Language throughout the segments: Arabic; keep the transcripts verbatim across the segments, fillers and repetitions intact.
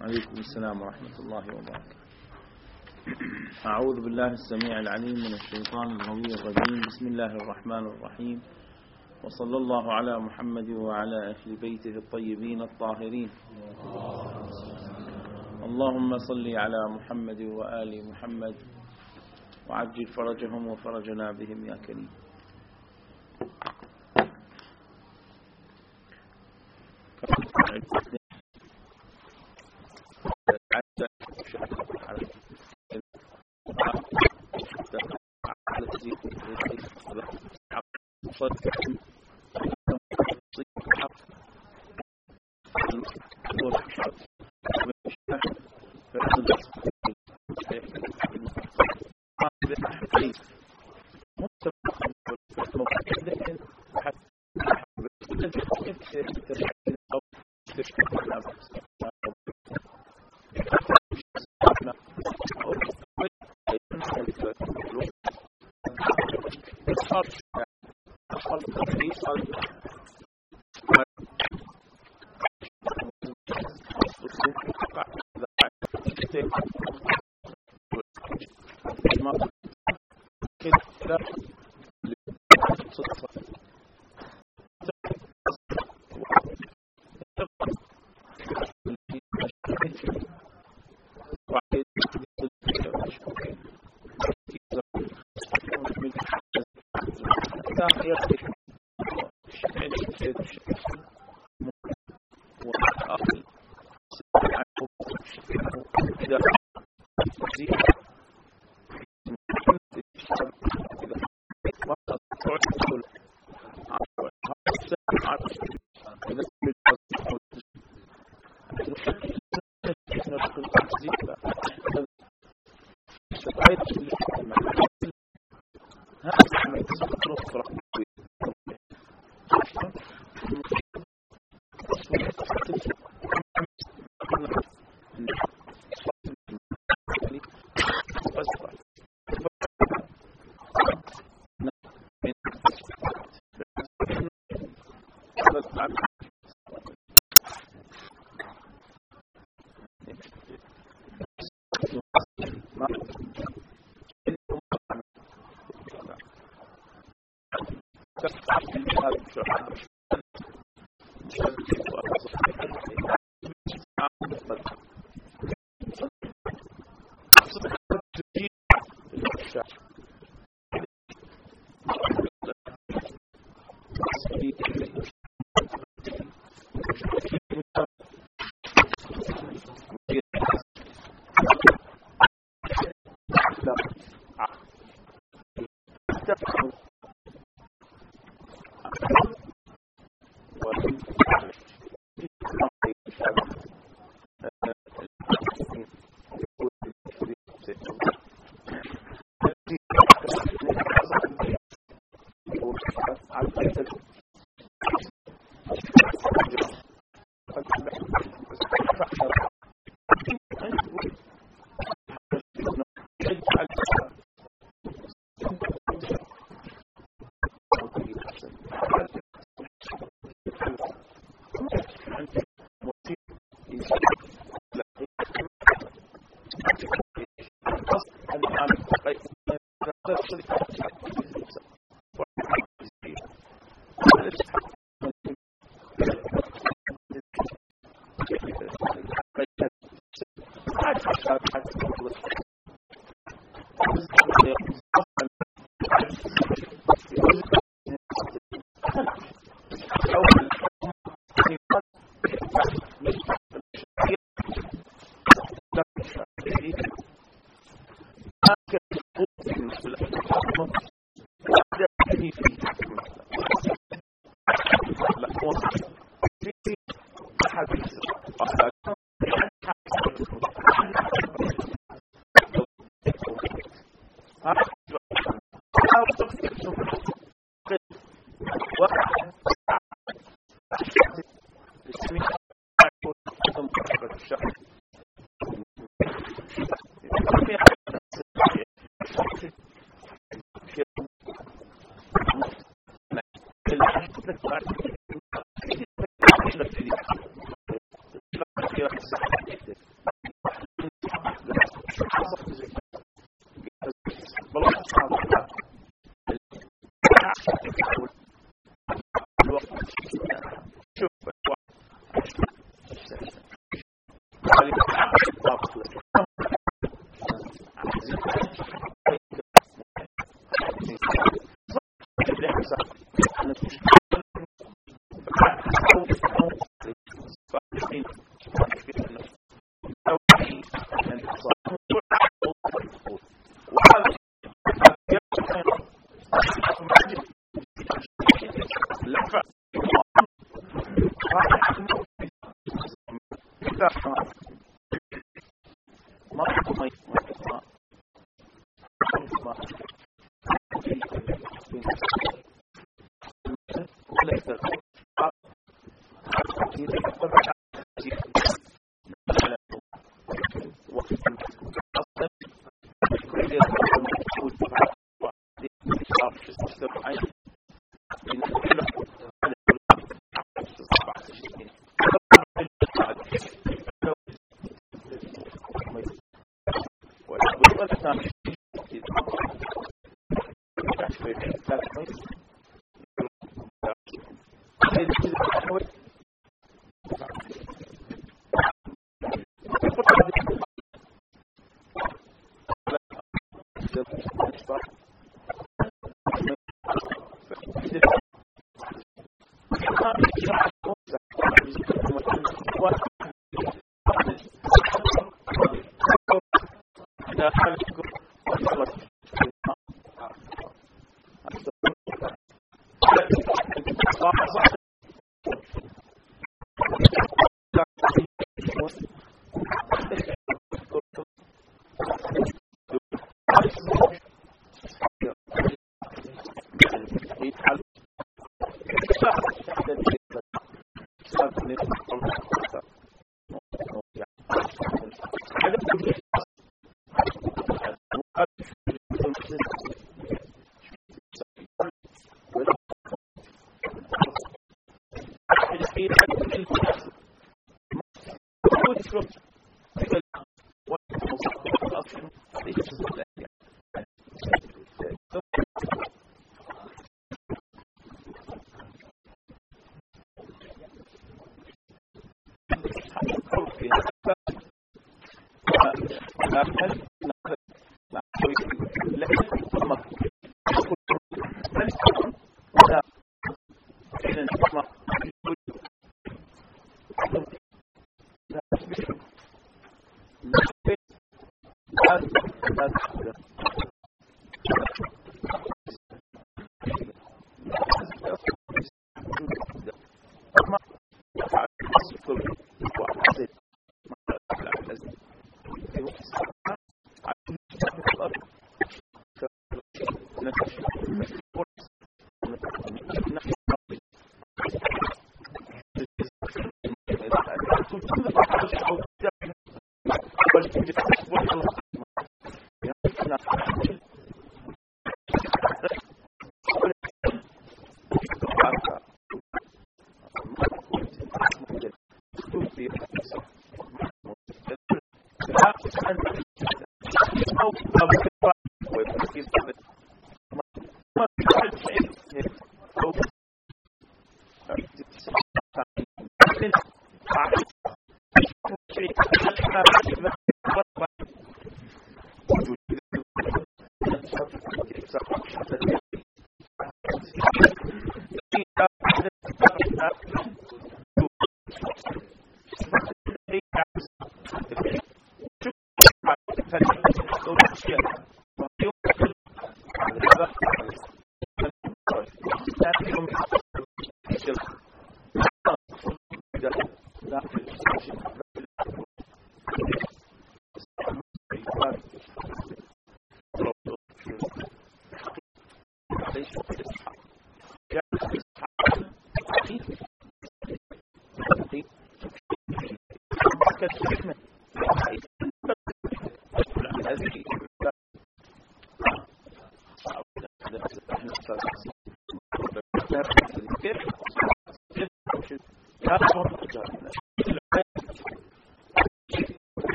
عليكم السلام ورحمة الله وبركاته. أعوذ بالله السميع العليم من الشيطان الغوي الرجيم. بسم الله الرحمن الرحيم، وصلى الله على محمد وعلى أهل بيته الطيبين الطاهرين. اللهم صل على محمد وآل محمد وعجل فرجهم وفرجنا بهم يا كريم.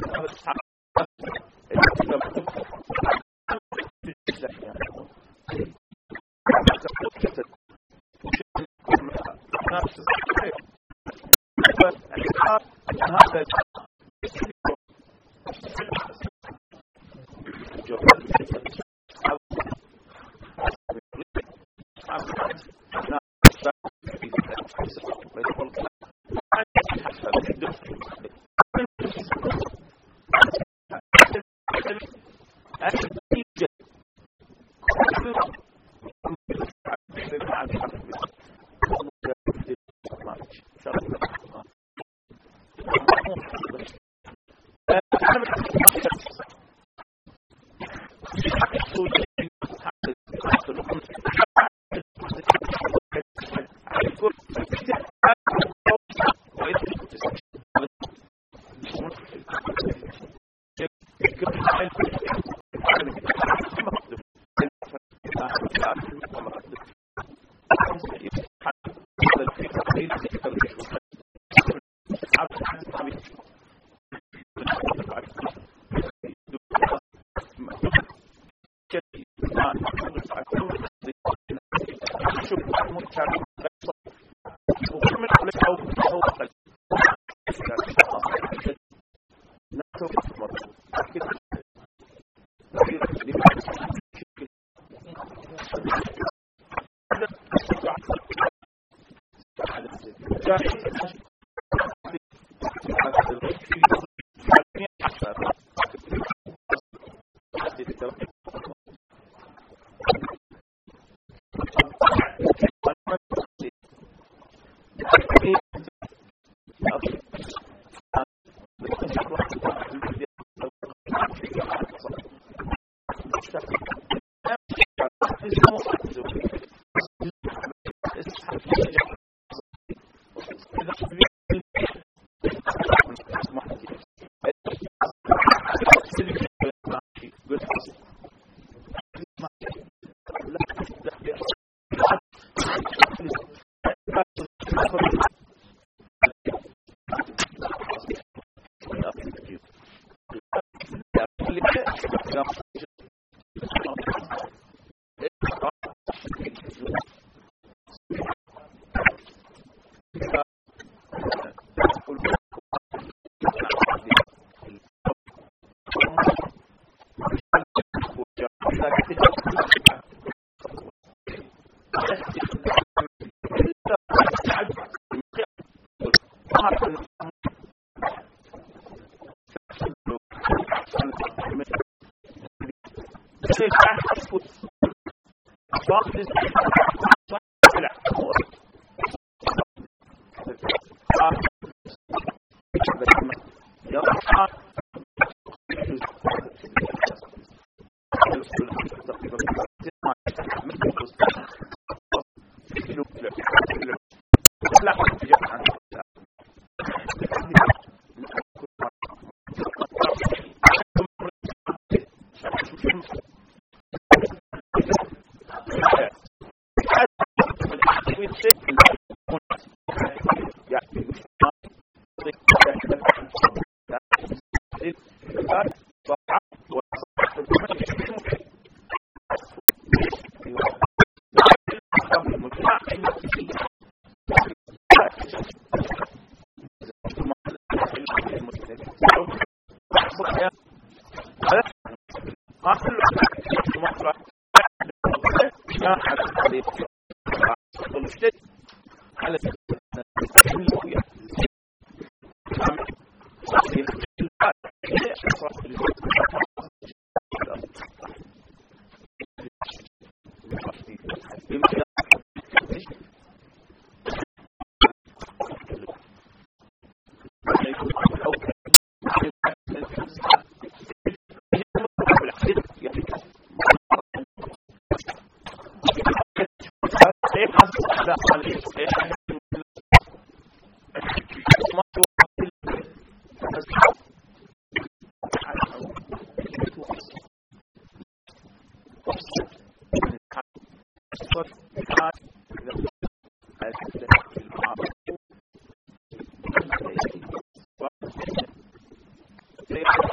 They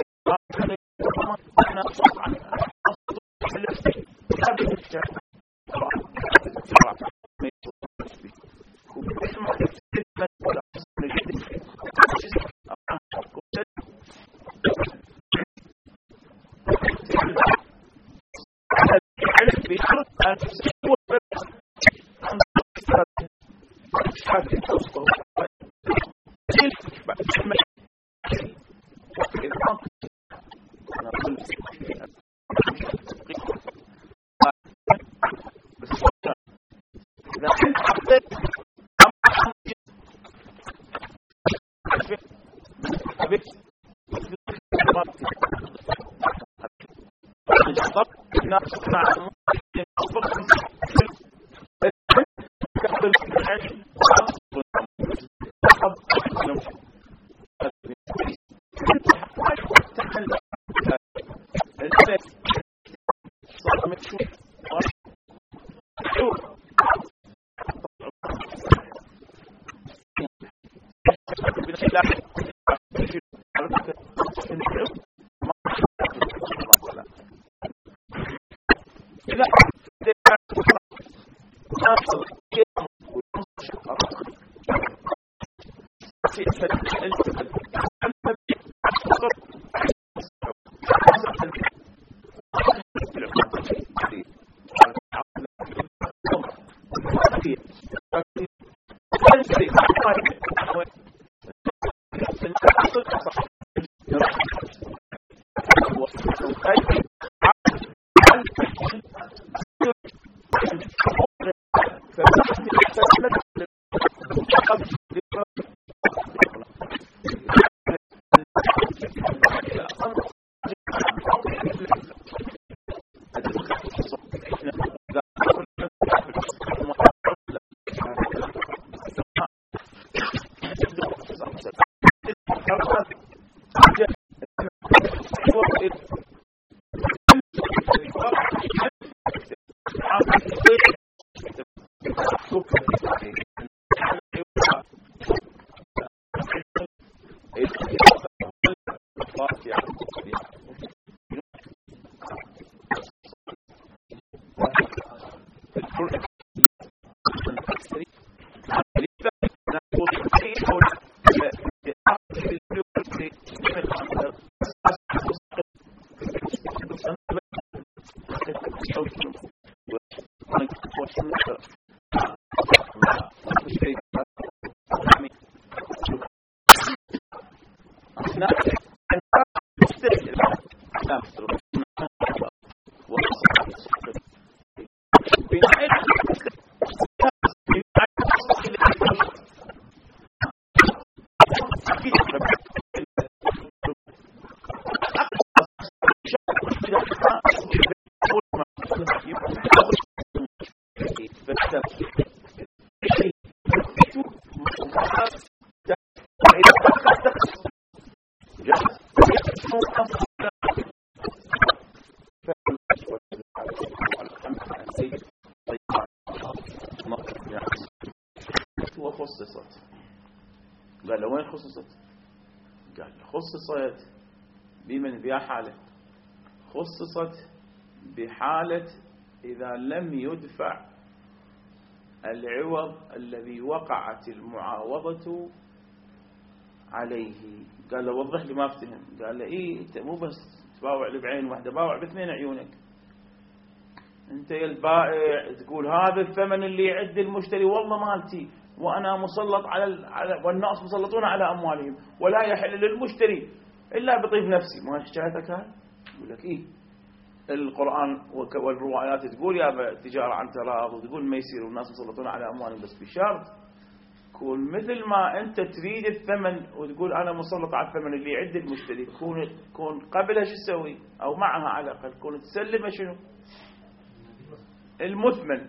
وخصصت. قال له وين خصصت؟ قال خصصت بمن بها حالة، خصصت بحالة إذا لم يدفع العوض الذي وقعت المعاوضة عليه. قال له وضح لي ما افتهم. قال له إيه أنت مو بس تباوع لي بعين واحدة، باوع باثنين عيونك. أنت يا البائع تقول هذا الثمن اللي يعد المشتري والله مالتي، وأنا مسلط على, على والناس مسلطون على أموالهم، ولا يحل للمشتري إلا بطيب نفسي. ما حكايتك هاي؟ يقول لك إيه القرآن والروايات تقول يا تجارة عن تراض، وتقول ما يصير والناس مسلطون على أموالهم، بس بشرط كون مثل ما أنت تريد الثمن وتقول أنا مسلط على الثمن اللي يعد المشتري، كون كون قبلها شو تسوي أو معها على الأقل كون تسلمه شنو المثمن.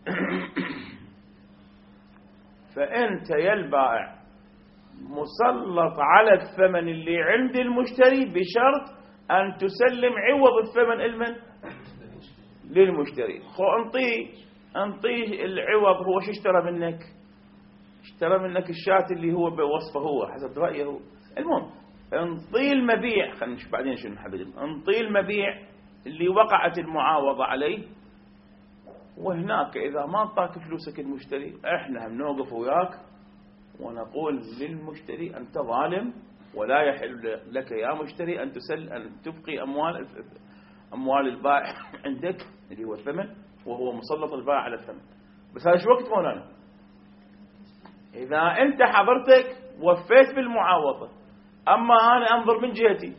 فأنت يا البائع مسلط على الثمن اللي عند المشتري بشرط أن تسلم عوض الثمن المن للمشتري. خو انطيه انطيه العوض. هو شو اشترى منك؟ اشترى منك الشاة اللي هو بوصفه هو حسب رأيه هو. المهم انطي المبيع، خلينا نشوف بعدين شنو نحدد، انطي المبيع اللي وقعت المعاوضة عليه، وهناك إذا ما أعطاك فلوسك المشتري احنا هم نوقف وياك ونقول للمشتري أنت ظالم، ولا يحل لك يا مشتري أن تسل أن تبقي أموال أموال البائع عندك اللي هو الثمن، وهو مسلط البائع على الثمن. بس هذا شو وقت مولانا؟ إذا أنت حضرتك وفيت بالمعاوضة، أما أنا أنظر من جهتي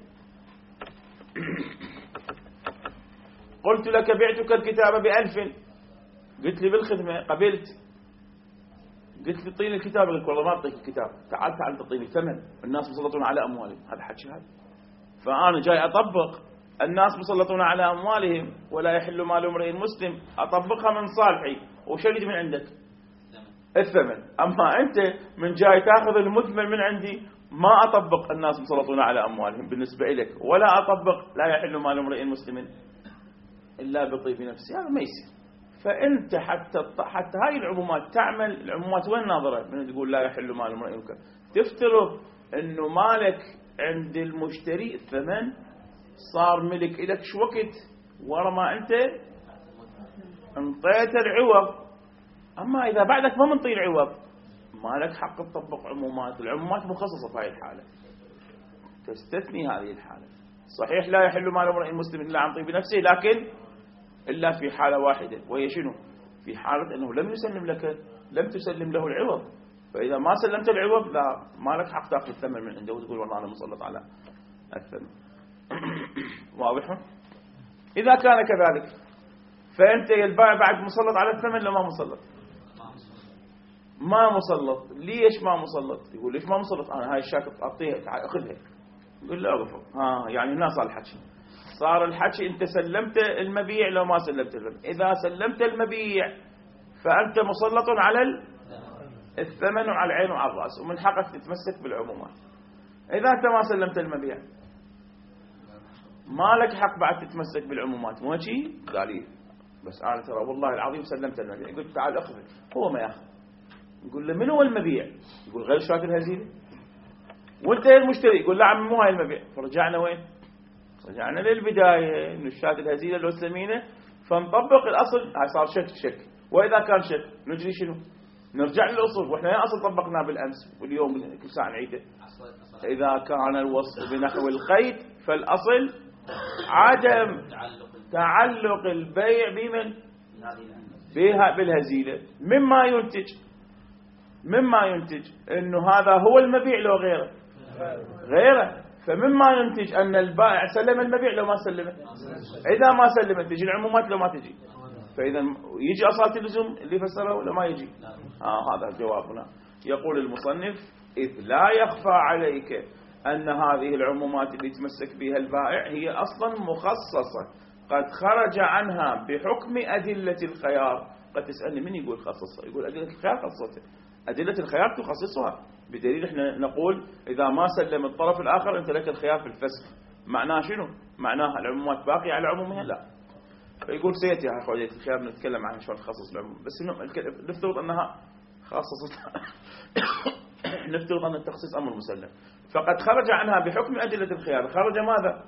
قلت لك بعتك الكتاب بألف، قلت لي بالخدمة قبلت، قلت لي طيني الكتاب، قلت والله ما أعطيك الكتاب، تعال تعال تعطيني ثمن، الناس مسلطون على أموالهم، هذا حكي هذا. فأنا جاي أطبق الناس مسلطون على أموالهم ولا يحل مال امرئ مسلم، أطبقها من صالحي وشريد من عندك الثمن. أما أنت من جاي تأخذ المثمن من عندي، ما أطبق الناس مسلطون على أموالهم بالنسبة إليك، ولا أطبق لا يحل مال امرئ مسلم إلا بطيب نفسه، هذا ما يصير. فأنت حتى حتى هاي العمومات تعمل، العمومات وين ناظرة؟ من تقول لا يحل مال امرئ مسلم، تفترض إنه مالك عند المشتري الثمن صار ملك إلك شو وقت ورا ما أنت انطيت العوض. أما إذا بعدك ما منطي العوض ما لك حق تطبق عمومات، العمومات مخصصة في هذه الحالة، تستثني هذه الحالة. صحيح لا يحل مال امرئ مسلم إلا عن طيب نفسه، لكن إلا في حالة واحدة، وهي شنو؟ في حالة أنه لم يسلم لك، لم تسلم له العوض. فإذا ما سلمت العوض لا، ما لك حق تأخذ الثمن من عنده وتقول والله أنا مسلط على الثمن. واضح؟ إذا كان كذلك فأنت البائع بعد مسلط على الثمن لو ما مسلط؟ ما مسلط. ليش ما مسلط؟ يقول ليش ما مسلط؟ أنا هاي الشاكة أعطيها أخذها. يقول لا أغفر. ها يعني هنا صار الحكي، صار الحكي أنت سلمت المبيع لو ما سلمت المبيع. إذا سلمت المبيع فأنت مسلط على الثمن وعلى العين وعلى الرأس، ومن حقك تتمسك بالعمومات. إذا أنت ما سلمت المبيع ما لك حق بعد تتمسك بالعمومات. مو شيء قال لي بس أنا ترى والله العظيم سلمت المبيع. يقول تعال أخذه، هو ما يأخذ. يقول له من هو المبيع؟ يقول غير شاة الهزيلة. وانت المشتري يقول لا عم مو هاي المبيع. فرجعنا وين؟ رجعنا للبداية، إنه الشاة الهزيلة لو سمينة، فنطبق الأصل. هاي صار شك شك، وإذا كان شك نجري شنو؟ نرجع للأصل، وإحنا يا أصل طبقناه بالأمس واليوم كل ساعة نعيده. إذا كان الوصف بنحو القيد فالأصل عدم تعلق البيع بمن؟ بها بالهزيلة. مما ينتج مما ينتج إنه هذا هو المبيع لو غيره غيره. فمما ينتج أن البائع سلم المبيع لو ما سلمه، إذا ما سلمت تجي العمومات لو ما تجي. فإذا يجي أصالة اللزوم اللي فسره ولا ما يجي؟ آه هذا جوابنا. يقول المصنف إذ لا يخفى عليك أن هذه العمومات اللي تمسك بها البائع هي أصلا مخصصة قد خرج عنها بحكم أدلة الخيار. قد تسألني من يقول خصصها؟ يقول أدلة الخيار خصصتها. أدلة الخيار تخصصها بدليل إحنا نقول إذا ما سلم الطرف الآخر أنت لك الخيار في الفسخ. معناه شنو؟ معناها العمومات باقية على عمومها؟ لا. فيقول سيأتي يا أخوة أدلة الخيار نتكلم عن شلون تخصص العموم، بس نفترض أنها خاصة نفترض أن التخصيص أمر مسلم. فقد خرج عنها بحكم أدلة الخيار. خرج ماذا؟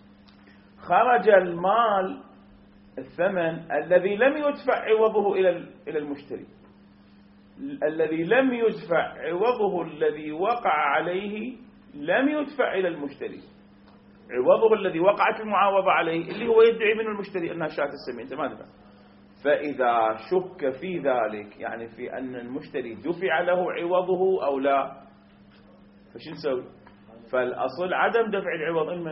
خرج المال الثمن الذي لم يدفع عوضه إلى إلى المشتري، الذي لم يدفع عوضه الذي وقع عليه لم يدفع إلى المشتري. عوضه الذي وقعت المعاوضة عليه اللي هو يدعي منه المشتري أنها شاة السمين، أنت ما دفع. فإذا شك في ذلك، يعني في أن المشتري دفع له عوضه أو لا، فشو نسوي؟ فالأصل عدم دفع العوض إلى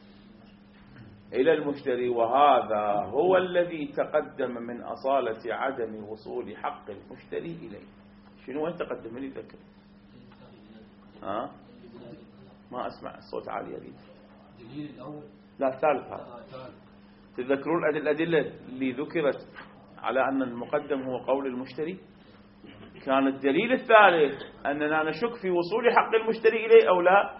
إلى المشتري، وهذا هو الذي تقدم من أصالة عدم وصول حق المشتري إليه. شنو وين تقدم؟ من يذكر؟ ها؟ ما أسمع الصوت عالي يا ريت. لا الثالث هذا. تذكرون الأدلة اللي ذكرت على أن المقدم هو قول المشتري؟ كان الدليل الثالث أننا نشك في وصول حق المشتري إليه أو لا.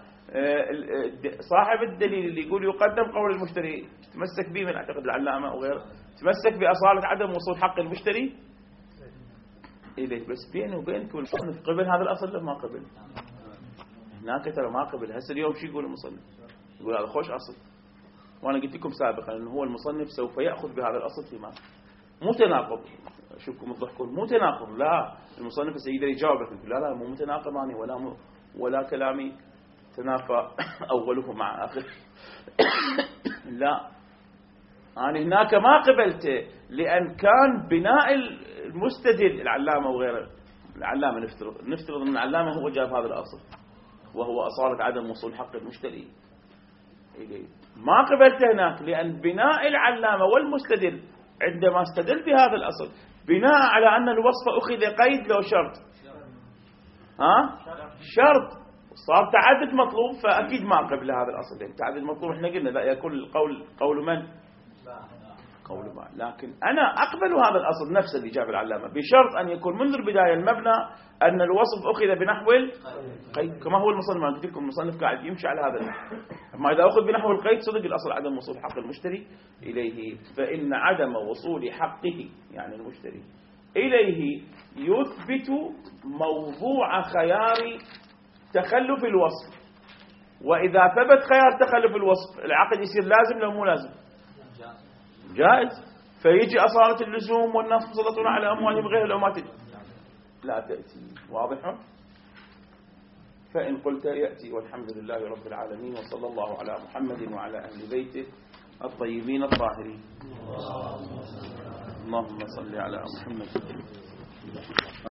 صاحب الدليل اللي يقول يقدم قول المشتري تمسك به، من أعتقد العلامة أو غيره، تمسك بأصالة عدم وصول حق المشتري إليه. بس بينه وبينك والصنف قبل هذا الأصل لما قبل هناك ترى ما قبل. هسه اليوم شو يقول المصنف؟ يقول هذا خوش أصل، وأنا قلت لكم سابقا أنه هو المصنف سوف يأخذ بهذا الأصل فيما مو تناقض. أشوفكم تضحكون، مو تناقض، لا. المصنف سيقدر يجاوبك، لا لا مو متناقضاني ولا م... ولا كلامي تنافى أوله مع آخره. لا، أنا هناك ما قبلته، لأن كان بناء المستدل العلامة وغيره. العلامة نفترض نفترض أن العلامة هو جاب هذا الأصل، وهو أصالة عدم وصول حق المشتري إليه. ما قبلته هناك، لأن بناء العلامة والمستدل عندما استدل بهذا الأصل بناء على أن الوصف أخذ قيد لو شرط. ها؟ شرط. صار تعدد مطلوب، فأكيد ما قبل هذا الأصل. يعني تعدد مطلوب احنا قلنا لا يكون القول قول من؟ قول ما. لكن أنا أقبل هذا الأصل نفس اللي جاب العلامة، بشرط أن يكون منذ البداية المبنى أن الوصف أخذ بنحو القيد، كما هو المصنف. ما قلت لكم المصنف قاعد يمشي على هذا النحو. أما إذا أخذ بنحو القيد صدق الأصل عدم وصول حق المشتري إليه، فإن عدم وصول حقه يعني المشتري إليه يثبت موضوع خيار تخلف الوصف. وإذا ثبت خيار تخلف الوصف العقد يصير لازم لو مو لازم؟ جائز. فيجي أصالة اللزوم والناس مسلطون على أموالهم غير لو ما تجي لا تأتي. واضح؟ فإن قلت يأتي. والحمد لله رب العالمين، وصلى الله على محمد وعلى أهل بيته الطيبين الطاهرين. اللهم صل على محمد.